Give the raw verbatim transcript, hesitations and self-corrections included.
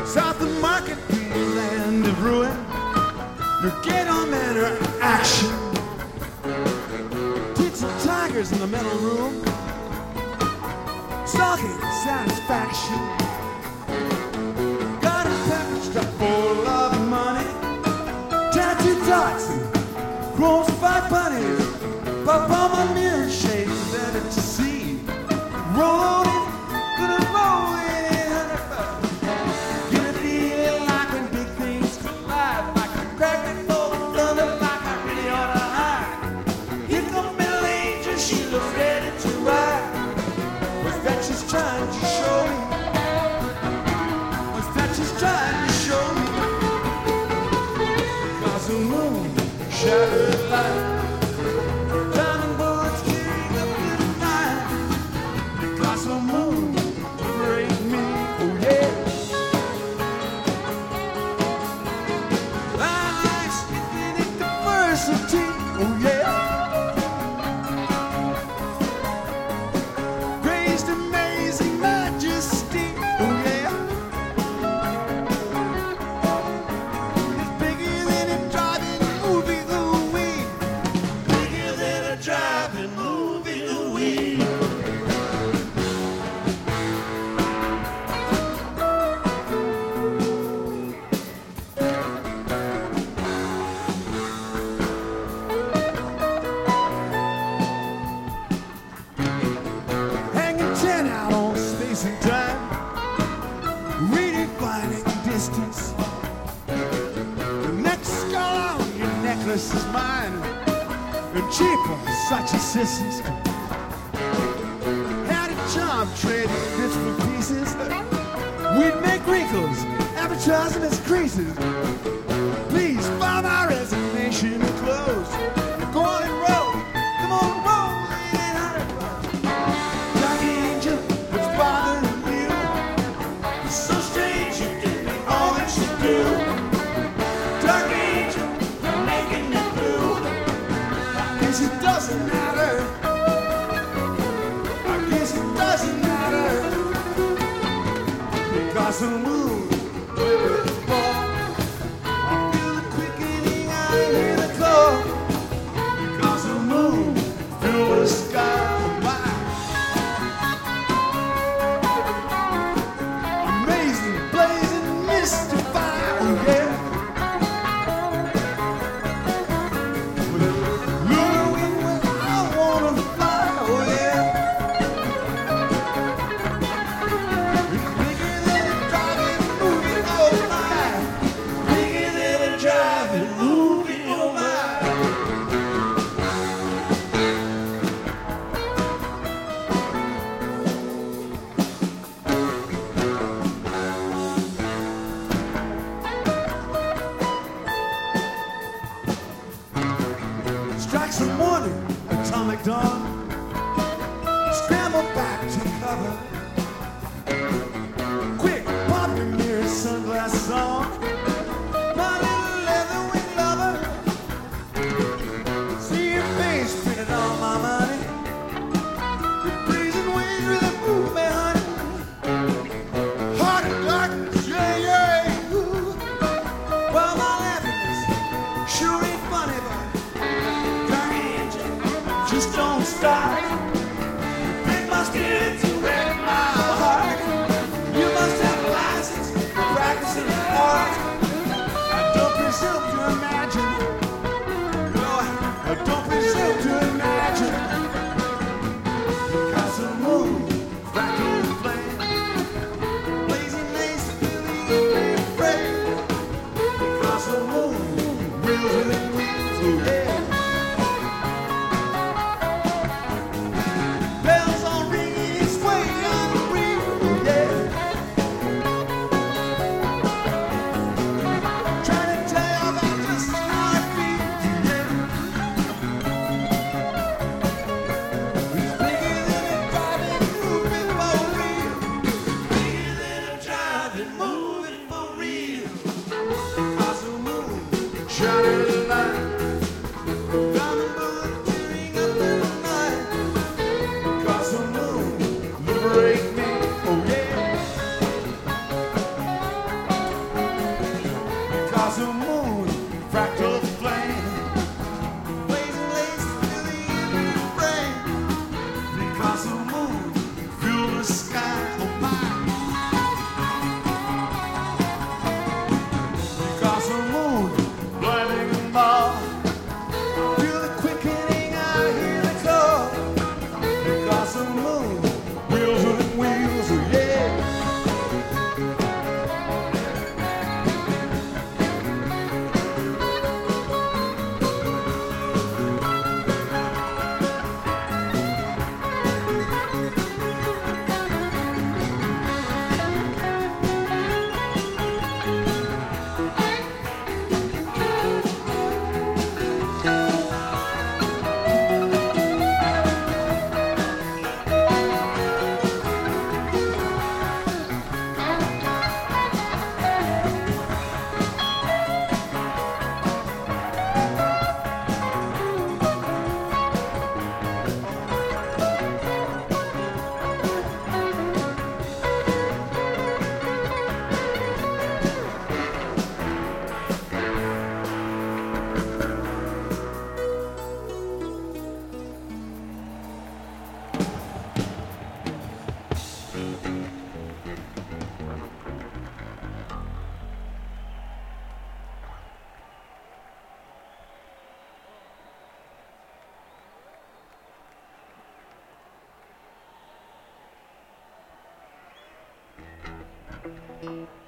South of Market, land of ruin. No get on manner action. Tits and tigers in the metal room. Stalking satisfaction. Got a package stuck full of money. Tattoo dots and chrome spot bunnies. Pop on my mirror shades, better to see. Roll on it, gonna roll it. Gonna feel like when big things collide. Like a cracking full of thunder, like I really ought to hide. Here come middle angel, she looks ready to ride. What's that she's trying to show me? What's that she's trying to show me? Cause the moon shattered light. This is mine, and cheaper, such assistance. Had a job trading bits for pieces. We'd make wrinkles, advertising as creases. Please file my resignation and close. Go on and roll, come on, roll. Dark angel, what's bothering you? It's so strange you did me all that you do. Dark angel. It doesn't matter. I guess it doesn't matter. Because the moon will fall. I feel the quickening, I hear the call. Because the moon fills the sky wide. Amazing, blazing, mystified, oh yeah. Strikes the morning, atomic dawn. Scramble back to cover. Quick, pop your mirror, sunglasses on. My little leather wing lover. See your face printed on my money. Your breezing wings really move me, honey. Heart of darkness, yeah, yeah. Ooh. Well, my happiness sure ain't funny, but just don't stop. Break my spirit to wreck my heart. You must have a license for practicing art. I don't presume to imagine. No, I don't presume to imagine. Because the moon, crackling flame, blazing lace, feeling afraid. Because the moon wheels and wheels, oh yeah. Bye.